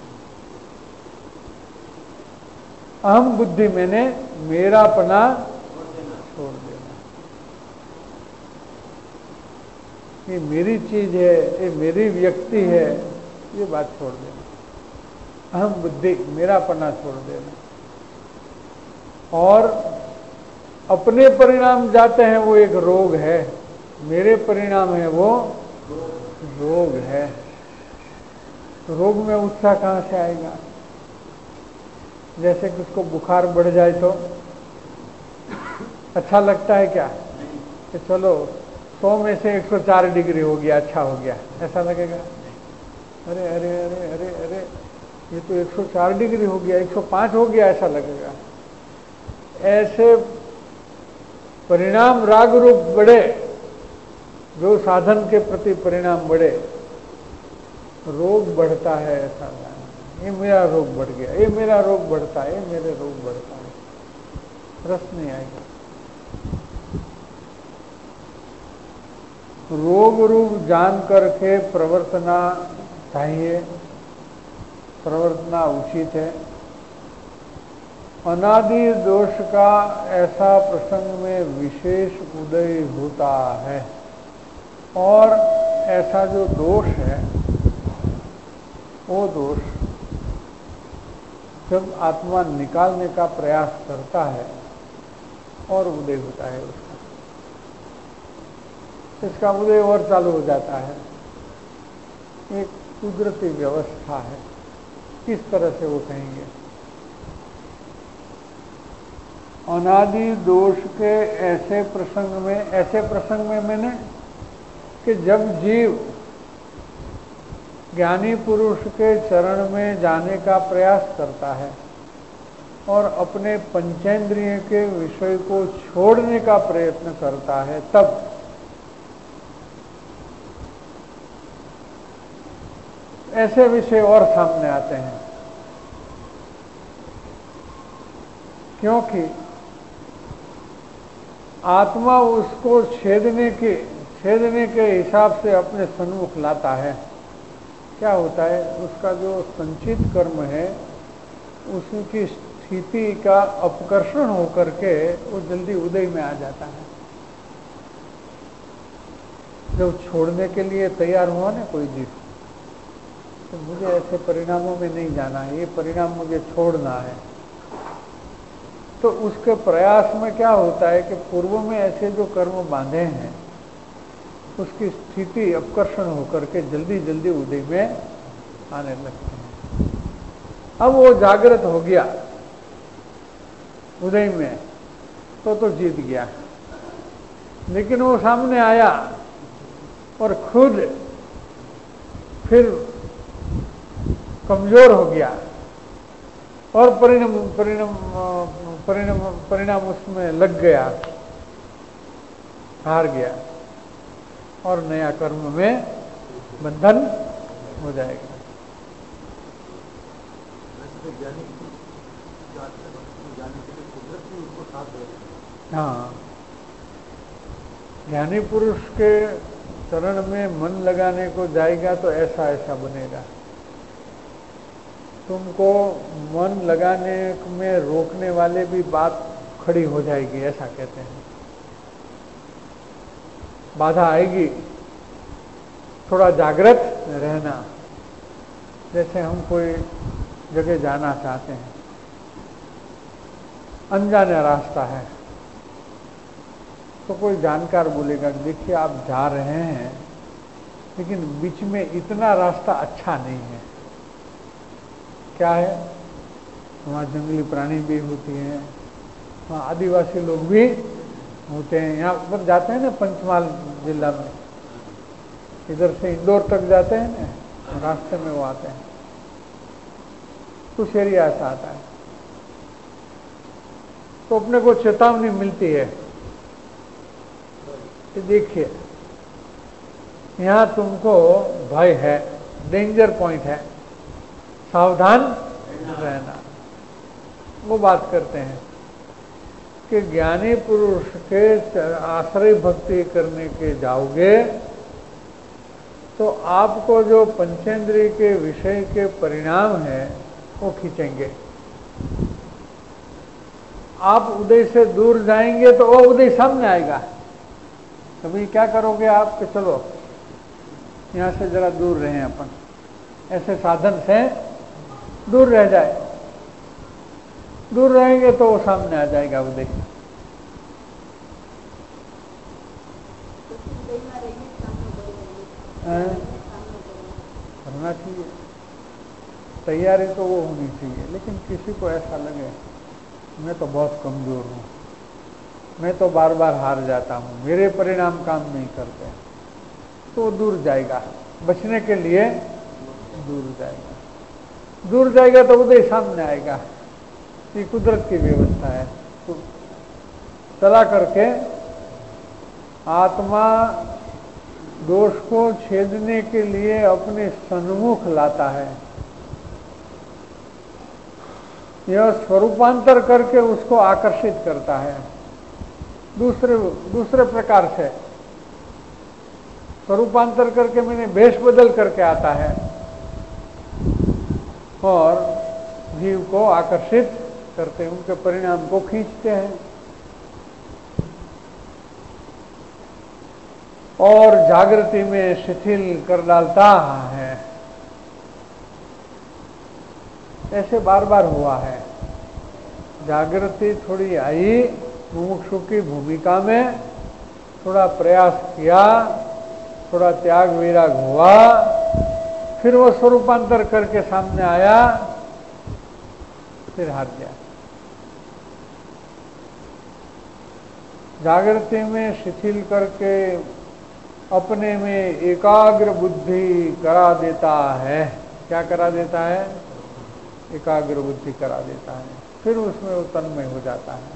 अहम बुद्धि मैंने मेरापना छोड़ देना। ये मेरी चीज है, ये मेरी व्यक्ति है, ये बात छोड़ देना। अहम बुद्धि मेरापना छोड़ देना। और अपने परिणाम जाते हैं वो एक रोग है, मेरे परिणाम है वो रोग है। रोग में उत्साह कहां से आएगा? जैसे कि उसको बुखार बढ़ जाए तो अच्छा लगता है क्या कि चलो सौ में से एक सौ चार डिग्री हो गया, अच्छा हो गया, ऐसा लगेगा? अरे अरे अरे अरे अरे ये तो एक सौ चार डिग्री हो गया, एक सौ पाँच हो गया, ऐसा लगेगा। ऐसे परिणाम राग रूप बढ़े, जो साधन के प्रति परिणाम बढ़े, रोग बढ़ता है, ऐसा जाना। ये मेरा रोग बढ़ गया, ये मेरा रोग बढ़ता है, ये मेरे रोग बढ़ता है, रस नहीं आएगा। रोग रूप जान करके प्रवर्तना चाहिए, प्रवर्तना उचित है। अनादि दोष का ऐसा प्रसंग में विशेष उदय होता है, और ऐसा जो दोष है वो दोष जब आत्मा निकालने का प्रयास करता है और उदय होता है उसका, इसका उदय और चालू हो जाता है। एक कुदरती व्यवस्था है, किस तरह से वो कहेंगे? अनादि दोष के ऐसे प्रसंग में, ऐसे प्रसंग में मैंने कि जब जीव ज्ञानी पुरुष के चरण में जाने का प्रयास करता है और अपने पंचेंद्रिय के विषय को छोड़ने का प्रयत्न करता है, तब ऐसे विषय और सामने आते हैं। क्योंकि आत्मा उसको छेदने के छेदने के हिसाब से अपने सन्मुख लाता है। क्या होता है? उसका जो संचित कर्म है उसकी स्थिति का अपकर्षण होकर के वो जल्दी उदय में आ जाता है। जब छोड़ने के लिए तैयार हुआ ना कोई जीव, तो मुझे ऐसे परिणामों में नहीं जाना है, ये परिणाम मुझे छोड़ना है, तो उसके प्रयास में क्या होता है कि पूर्व में ऐसे जो कर्म बांधे हैं उसकी स्थिति अपकर्षण होकर के जल्दी जल्दी उदय में आने लगते हैं। अब वो जागृत हो गया उदय में तो तो जीत गया, लेकिन वो सामने आया और खुद फिर कमजोर हो गया और परिणाम परिणाम परिणाम परिणाम उसमें लग गया, हार गया और नया कर्म में बंधन हो जाएगा। हाँ, ज्ञानी पुरुष के चरण में मन लगाने को जाएगा तो ऐसा ऐसा बनेगा। तुमको मन लगाने में रोकने वाले भी बात खड़ी हो जाएगी, ऐसा कहते हैं। बाधा आएगी, थोड़ा जागृत रहना। जैसे हम कोई जगह जाना चाहते हैं, अनजाना रास्ता है, तो कोई जानकार बोलेगा देखिए आप जा रहे हैं लेकिन बीच में इतना रास्ता अच्छा नहीं है। क्या है? वहाँ जंगली प्राणी भी होती हैं, वहाँ आदिवासी लोग भी होते हैं। यहाँ पर जाते हैं ना पंचमहाल जिला में, इधर से इंदौर तक जाते हैं ना, रास्ते में वो आते हैं, कुछ एरिया ऐसा आता है। तो अपने को चेतावनी मिलती है कि देखिए यहाँ तुमको भय है, डेंजर पॉइंट है, सावधान रहना। वो बात करते हैं। कि ज्ञानी पुरुष के आश्रय भक्ति करने के जाओगे तो आपको जो पंचेंद्रिय के विषय के परिणाम हैं वो खींचेंगे। आप उदय से दूर जाएंगे तो वो उदय सामने आएगा। तभी क्या करोगे आप कि चलो यहाँ से जरा दूर रहें, अपन ऐसे साधन से दूर रह जाए। दूर रहेंगे तो वो सामने आ जाएगा उदय। करना चाहिए, तैयारी तो वो होनी चाहिए। लेकिन किसी को ऐसा लगे मैं तो बहुत कमजोर हूँ, मैं तो बार बार हार जाता हूँ, मेरे परिणाम काम नहीं करते, तो वो दूर जाएगा। बचने के लिए दूर जाएगा। दूर जाएगा तो उदय सामने आएगा। ये कुदरत की व्यवस्था है। तो चला करके आत्मा दोष को छेदने के लिए अपने सन्मुख लाता है। यह स्वरूपांतर करके उसको आकर्षित करता है दूसरे दूसरे प्रकार से। स्वरूपांतर करके मैंने भेष बदल करके आता है और जीव को आकर्षित करते हैं, उनके परिणाम को खींचते हैं। और जागृति में शिथिल कर डालता है। ऐसे बार बार हुआ है। जागृति थोड़ी आई, मुमुक्षु की भूमिका में थोड़ा प्रयास किया, थोड़ा त्याग विराग हुआ, फिर वो स्वरूपांतर करके सामने आया, फिर हार गया। जागृति में शिथिल करके अपने में एकाग्र बुद्धि करा देता है। क्या करा देता है? एकाग्र बुद्धि करा देता है। फिर उसमें वो तन्मय हो जाता है।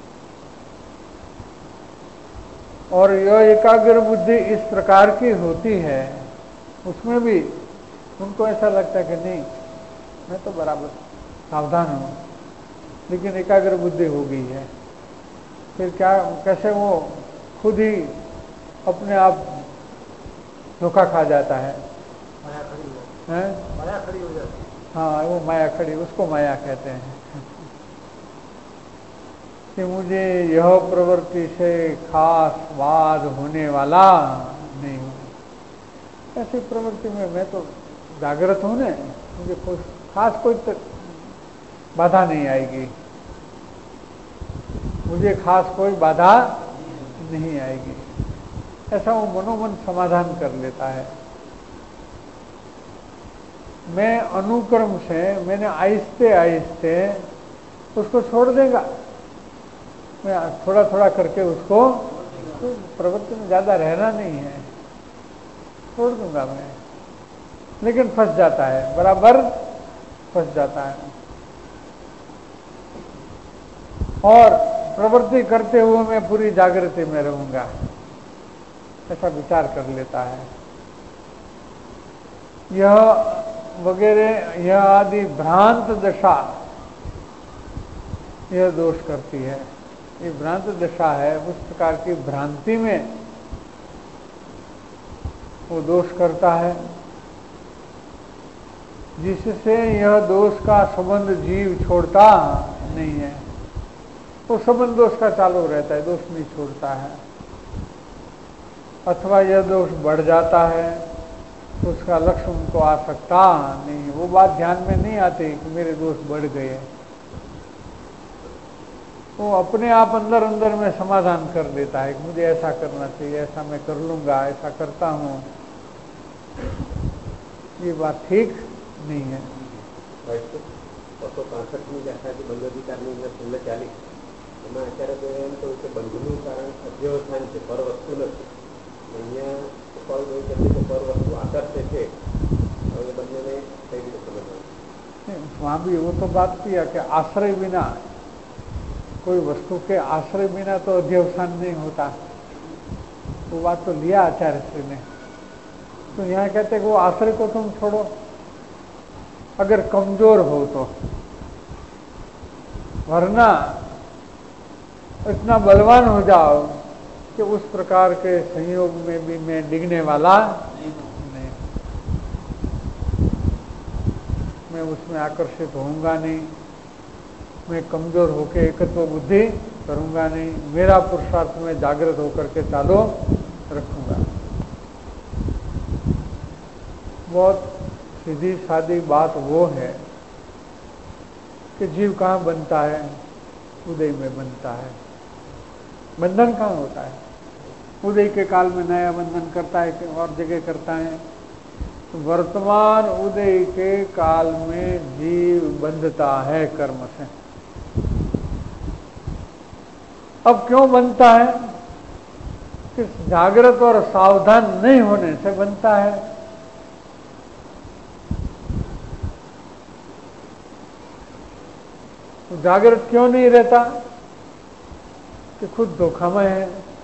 और यह एकाग्र बुद्धि इस प्रकार की होती है, उसमें भी उनको ऐसा लगता है कि नहीं मैं तो बराबर सावधान हूँ, लेकिन एकाग्र बुद्धि हो गई है। फिर क्या, कैसे वो खुद ही अपने आप धोखा खा जाता है। माया खड़ी हो हैं? माया खड़ी हो जाती है। हाँ, वो माया खड़ी, उसको माया कहते हैं कि मुझे यह प्रवृत्ति से खास वाद होने वाला नहीं हूँ। ऐसी प्रवृत्ति में मैं तो जागृत हूँ ना, मुझे कोई खास कोई बाधा नहीं आएगी, मुझे खास कोई बाधा नहीं आएगी। ऐसा वो मनोमन समाधान कर लेता है। मैं अनुक्रम से मैंने आहिस्ते आहिस्ते उसको छोड़ देगा। मैं थोड़ा थोड़ा करके उसको, तो प्रवृत्ति में ज्यादा रहना नहीं है, छोड़ दूंगा मैं। लेकिन फंस जाता है, बराबर फंस जाता है। और प्रवृत्ति करते हुए मैं पूरी जागृति में रहूंगा, ऐसा विचार कर लेता है। यह वगैरह, यह आदि भ्रांत दशा यह दोष करती है। ये भ्रांत दशा है, उस प्रकार की भ्रांति में वो दोष करता है, जिससे यह दोष का संबंध जीव छोड़ता नहीं है। तो संबंध दोष का चालू रहता है, दोष नहीं छोड़ता है। अथवा यह दोष बढ़ जाता है तो उसका लक्ष्य उनको आ सकता नहीं। वो बात ध्यान में नहीं आती कि मेरे दोष बढ़ गए। वो अपने आप अंदर अंदर में समाधान कर देता है कि मुझे ऐसा करना चाहिए, ऐसा मैं कर लूंगा, ऐसा करता हूँ। ये बात ठीक नहीं है। એમાં અત્યારે તો એમ કહ્યું કે બંધનું કારણ અધ્યવસાન છે, પર વસ્તુ નથી. અહીંયા ઉપાય એવું કહે છે કે પર વસ્તુ આકર્ષે છે. હવે બંનેને કઈ રીતે સમજવાનું? वहाँ भी वो तो बात किया कि आश्रय बिना, कोई वस्तु के आश्रय बिना तो अध्यवसान नहीं होता। वो बात तो लिया आचार्य श्री ने। तो यहाँ कहते हैं कि वो आश्रय को तुम छोड़ो, अगर कमजोर हो तो, वरना इतना बलवान हो जाओ कि उस प्रकार के संयोग में भी मैं डिगने वाला नहीं, नहीं। मैं उसमें आकर्षित होऊंगा नहीं, मैं कमजोर होकर एकत्व बुद्धि करूंगा नहीं, मेरा पुरुषार्थ में जागृत होकर के चालू रखूंगा। बहुत सीधी सादी बात वो है कि जीव कहाँ बनता है? उदय में बनता है। बंधन कहाँ होता है? उदय के काल में नया बंधन करता है कि और जगह करता है? तो वर्तमान उदय के काल में जीव बंधता है कर्म से। अब क्यों बनता है? कि जागृत और सावधान नहीं होने से बनता है। तो जागृत क्यों नहीं रहता? कि खुद धोखामय है।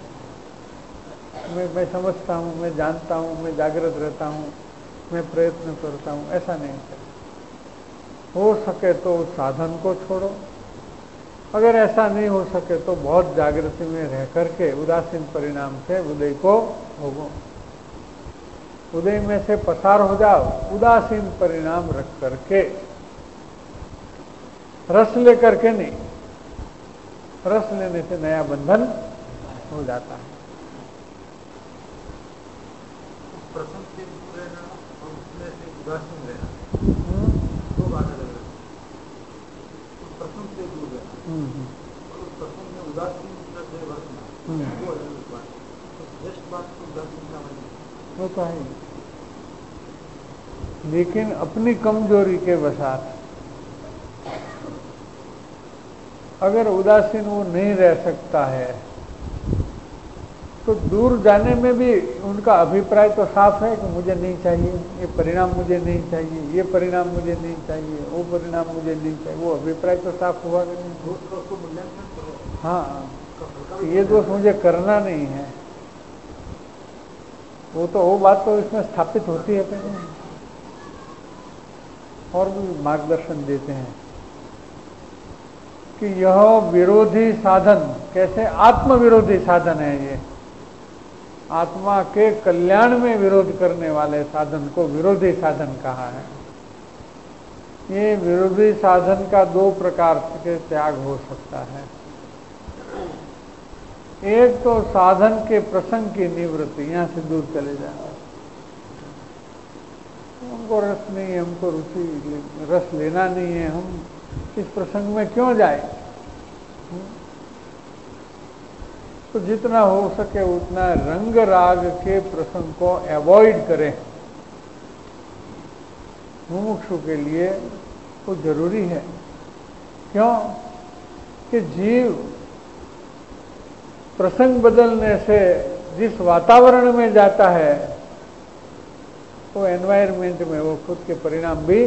मैं मैं समझता हूँ, मैं जानता हूँ, मैं जागृत रहता हूँ, मैं प्रयत्न करता हूँ, ऐसा नहीं है। हो सके तो उस साधन को छोड़ो, अगर ऐसा नहीं हो सके तो बहुत जागृति में रह करके उदासीन परिणाम से उदय को भोगो। उदय में से पसार हो जाओ, उदासीन परिणाम रख करके, रस लेकर के नहीं। रस लेने से नया बंधन हो जाता है। प्रसंग से दूर रहना और उसमें से उदासीन रहना, दो बातें अलग है। उस प्रसंग से दूर रहना और उस प्रसंग में उदासीन से वर्तना, दो अलग बात। तो श्रेष्ठ बात तो उदासीन का नहीं वो तो है, लेकिन अपनी कमजोरी के वसात अगर उदासीन वो नहीं रह सकता है तो दूर जाने में भी उनका अभिप्राय तो साफ है कि मुझे नहीं चाहिए, ये परिणाम मुझे नहीं चाहिए, ये परिणाम मुझे नहीं चाहिए, वो परिणाम मुझे नहीं चाहिए। वो अभिप्राय तो साफ हुआ कि नहीं? हाँ, ये दोष मुझे करना नहीं है, वो तो वो बात तो इसमें स्थापित होती है पहले। और भी मार्गदर्शन देते हैं कि यह विरोधी साधन, कैसे आत्म विरोधी साधन है। ये आत्मा के कल्याण में विरोध करने वाले साधन को विरोधी साधन कहा है। ये विरोधी साधन का दो प्रकार से त्याग हो सकता है। एक तो साधन के प्रसंग की निवृत्ति, यहां से दूर चले जाना। हमको रस नहीं है, हमको रुचि रस लेना नहीं है, हम इस प्रसंग में क्यों जाए? तो जितना हो सके उतना रंग राग के प्रसंग को अवॉइड करें। मुमुक्षु के लिए वो जरूरी है। क्यों? कि जीव प्रसंग बदलने से जिस वातावरण में जाता है वो एनवायरमेंट में वो खुद के परिणाम भी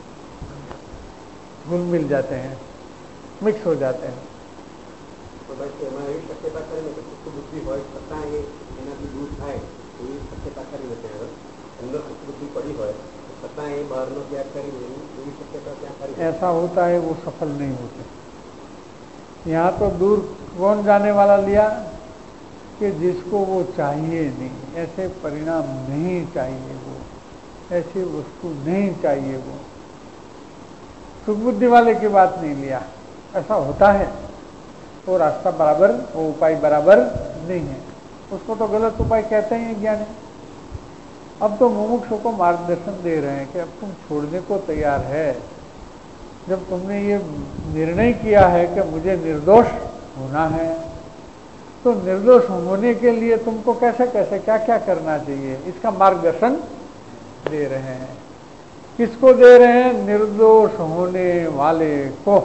घुल मिल जाते हैं, मिक्स हो जाते हैं। तो भाई એમાં એવી શક્યતા કરીને કે સુખબુદ્ધિ હોય છતાં એ એનાથી દૂર થાય એવી શક્યતા કરી નથી। અંદર સુખબુદ્ધિ પડી હોય છતાં એ બહારનો ત્યાગ કરી એવી શક્યતા ત્યાં કરી। ऐसा होता है, वो सफल नहीं होते। यहाँ तो दूर कौन जाने वाला लिया कि जिसको वो चाहिए नहीं, ऐसे परिणाम नहीं चाहिए, वो ऐसी वस्तु नहीं चाहिए, वो सुखबुद्धि वाले की बात नहीं लिया। ऐसा होता है, वो रास्ता बराबर, वो उपाय बराबर नहीं है, उसको तो गलत उपाय कहते हैं ज्ञानी। अब तो मुमुक्षु को मार्गदर्शन दे रहे हैं कि अब तुम छोड़ने को तैयार है, जब तुमने ये निर्णय किया है कि मुझे निर्दोष होना है, तो निर्दोष होने के लिए तुमको कैसे कैसे क्या क्या करना चाहिए, इसका मार्गदर्शन दे रहे हैं। किसको दे रहे हैं? निर्दोष होने वाले को।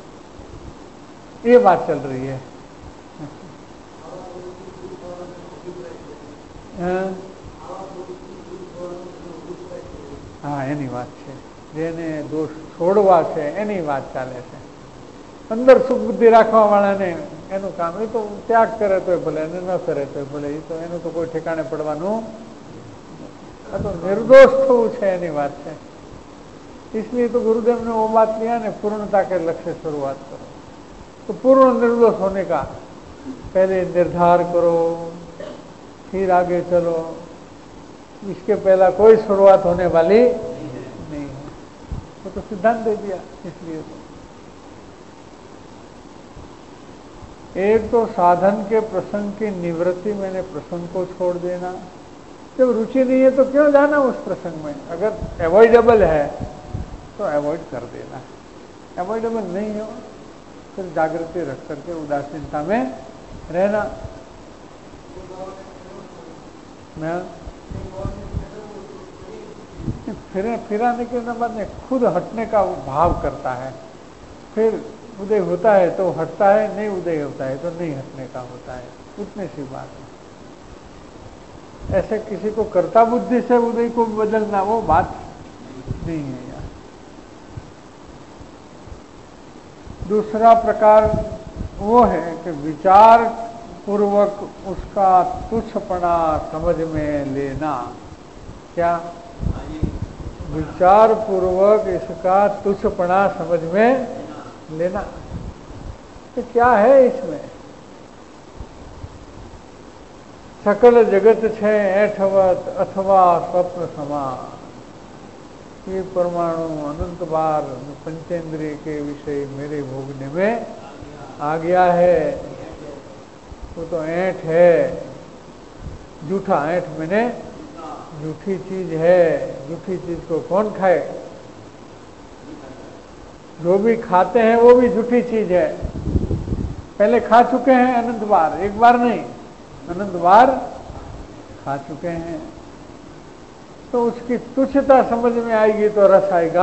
ये बात चल रही है। हाँ, एनी बात है, जेने दोष छोड़वा છે એની વાત ચાલે છે। અંદર સુખ બુદ્ધિ રાખવા વાળાને એનું કામ, એ તો ત્યાગ કરે તો ભલે, એને ન કરે તો ભલે, એ તો એનું તો કોઈ ઠેકાણે પડવાનું। આ તો निर्दोष થવું છે એની વાત છે। इसलिए तो गुरुदेव ने वो बात लिया ने, पूर्णता के लक्ष्य शुरुआत करो। तो पूर्ण निर्दोष होने का पहले निर्धार करो फिर आगे चलो, इसके पहला कोई शुरुआत होने वाली नहीं है। वो तो सिद्धांत दे दिया। इसलिए तो एक तो साधन के प्रसंग की निवृत्ति, मैंने प्रसंग को छोड़ देना। जब रुचि नहीं है तो क्यों जाना उस प्रसंग में? अगर अवॉइडेबल है तो अवॉइड कर देना, अवॉइडेबल नहीं हो फिर जागृति रख करके उदासीनता में रहना। मैं फिर फिराने के बाद में खुद हटने का भाव करता है, फिर उदय होता है तो हटता है, नहीं उदय होता है तो नहीं हटने का होता है। उतनी सी बात है। ऐसे किसी को कर्ता बुद्धि से उदय को बदलना वो बात नहीं है यार। दूसरा प्रकार वो है कि विचार पूर्वक उसका तुच्छपना समझ में लेना। क्या? विचार पूर्वक इसका तुच्छपना समझ में लेना। तो क्या है इसमें? सकल जगत छे ऐठवत अथवा स्वप्न समा, ये परमाणु अनंत बार पंचेंद्रिय के विषय मेरे भोगने में आ गया है। वो तो ऐठ है, झूठा ऐठ मैंने झूठी चीज है। झूठी चीज को कौन खाए? जो भी खाते हैं वो भी झूठी चीज है। पहले खा चुके हैं अनंत बार, एक बार नहीं अनंत बार खा चुके हैं। तो उसकी तुच्छता समझ में आएगी तो रस आएगा।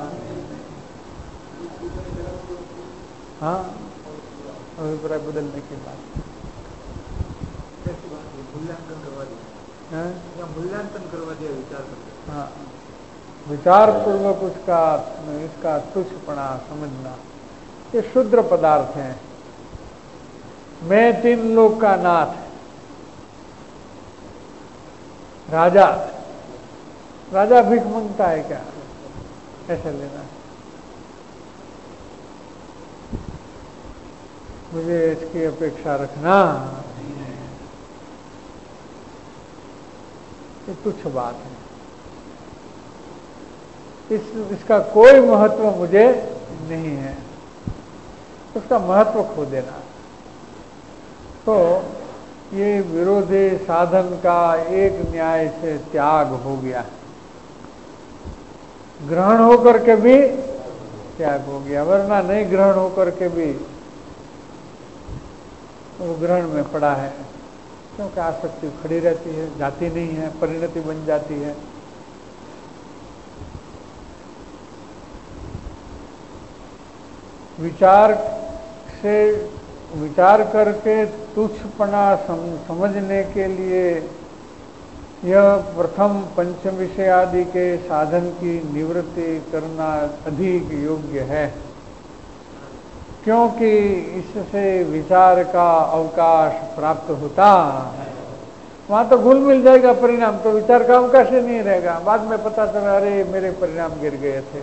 हाँ, अभिप्राय बदलने के बाद मूल्यांकन करवा दिया, या मूल्यांकन करवा दिया विचार करके। हाँ, विचार पूर्वक उसका इसका तुच्छपना समझना। ये शुद्र पदार्थ हैं। मैं तीन लोक का नाथ, राजा राजा भीख मांगता है क्या? ऐसे लेना। मुझे इसकी अपेक्षा रखना, ये तुच्छ बात है। इस इसका कोई महत्व मुझे नहीं है, उसका महत्व खो देना। तो ये विरोधी साधन का एक न्याय से त्याग हो गया, ग्रहण होकर के भी त्याग हो गया। वरना नहीं ग्रहण होकर के भी वो ग्रहण में पड़ा है, क्योंकि आसक्ति खड़ी रहती है, जाती नहीं है, परिणति बन जाती है। विचार से विचार करके तुच्छपना सम, समझने के लिए यह प्रथम पंचम विषय आदि के साधन की निवृत्ति करना अधिक योग्य है, क्योंकि इससे विचार का अवकाश प्राप्त होता। वहां तो घुल मिल जाएगा परिणाम, तो विचार का अवकाश ही नहीं रहेगा। बाद में पता चला अरे मेरे परिणाम गिर गए थे।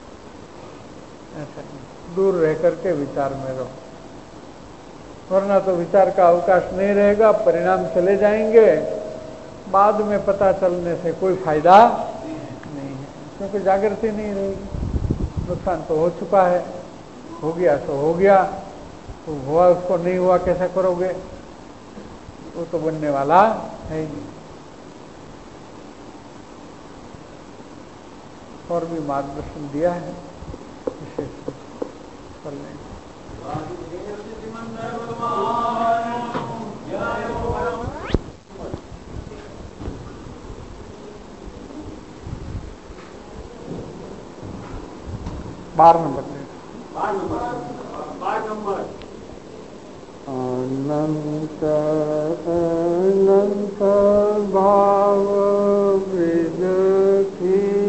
ऐसा दूर रह करके विचार में रहो, वरना तो विचार का अवकाश नहीं रहेगा, परिणाम चले जाएंगे। बाद में पता चलने से कोई फायदा नहीं है, क्योंकि जागृति नहीं रहेगी। नुकसान तो हो चुका है, हो गया तो हो गया, तो हुआ उसको नहीं हुआ कैसे करोगे? वो तो बनने वाला है ही। और भी मार्गदर्शन दिया है, विशेष कर लेंगे। बारह नंबर पे अनंत अनंत भाव विदखी